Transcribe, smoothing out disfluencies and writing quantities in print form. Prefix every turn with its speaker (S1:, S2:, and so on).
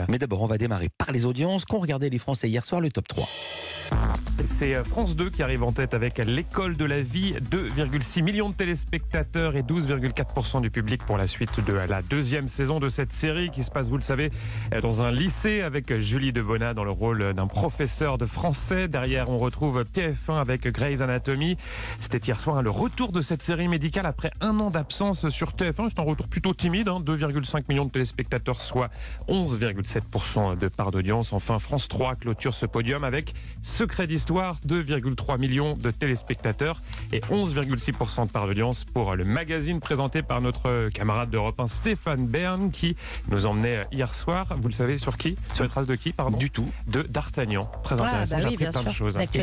S1: Mais d'abord, on va démarrer par les audiences qu'ont regardé les Français hier soir, le top 3.
S2: C'est France 2 qui arrive en tête avec L'école de la vie, 2,6 millions de téléspectateurs et 12,4% du public pour la suite de la deuxième saison de cette série qui se passe, vous le savez, dans un lycée avec Julie Debona dans le rôle d'un professeur de français. Derrière, on retrouve TF1 avec Grey's Anatomy. C'était hier soir le retour de cette série médicale après un an d'absence sur TF1. C'est un retour plutôt timide, 2,5 millions de téléspectateurs, soit 11,7% de part d'audience. Enfin, France 3 clôture ce podium avec Secret d'Histoire, 2,3 millions de téléspectateurs et 11,6% de part d'audience pour le magazine présenté par notre camarade d'Europe 1, Stéphane Bern, qui nous emmenait hier soir, vous le savez, sur qui ? Sur les traces de qui, pardon ?
S1: Du tout.
S2: De D'Artagnan. Très intéressant, j'ai appris plein de choses.